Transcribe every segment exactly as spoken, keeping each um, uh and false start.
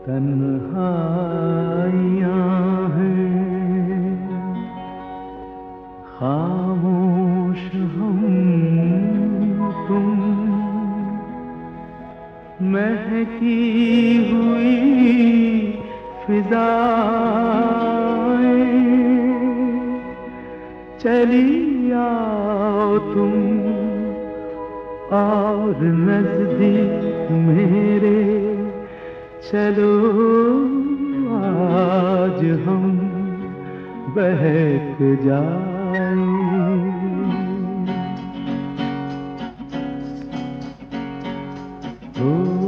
तन्हाइयाँ हैं खामोश हम तुम, महकी हुई फिजाएं, चली आओ तुम और नजदीक मेरे चलो, आज हम बहक जाएं। ओ,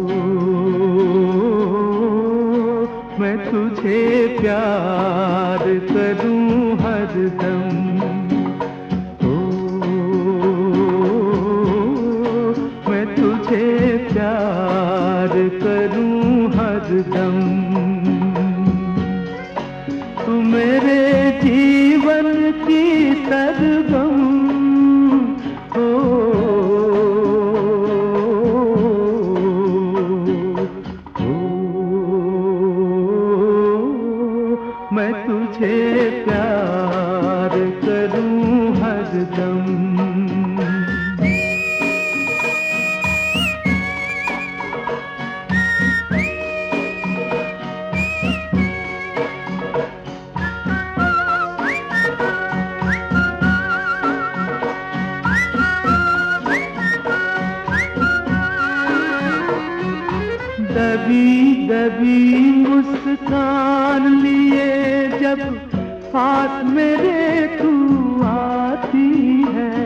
मैं तुझे प्यार करूं हरदम, ओ, मैं तुझे प्यार करूं हरदम। तू मेरे जीवन की सरगम हो, मैं तुझे प्यार करूं हरदम। दबी दबी मुस्कान लिए जब पास मेरे तू आती है,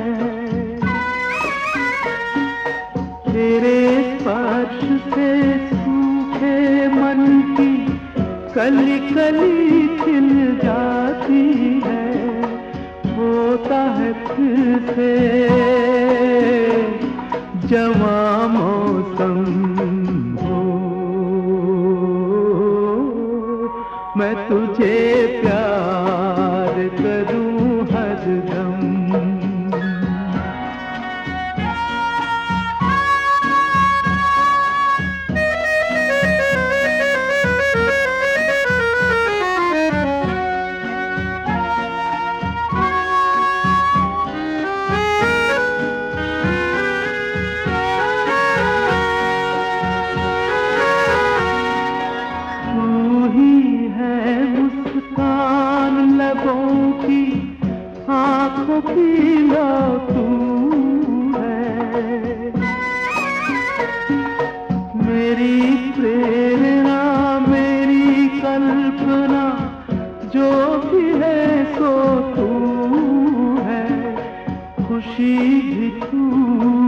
तेरे स्पर्श से सूखे मन की कली कली खिल जाती है, होता है फिर से जवां मौसम, मैं तुझे प्यार करूं हरदम। आँखों की लो तू है मेरी प्रेरणा, मेरी कल्पना, जो भी है सो तू है, खुशी भी तू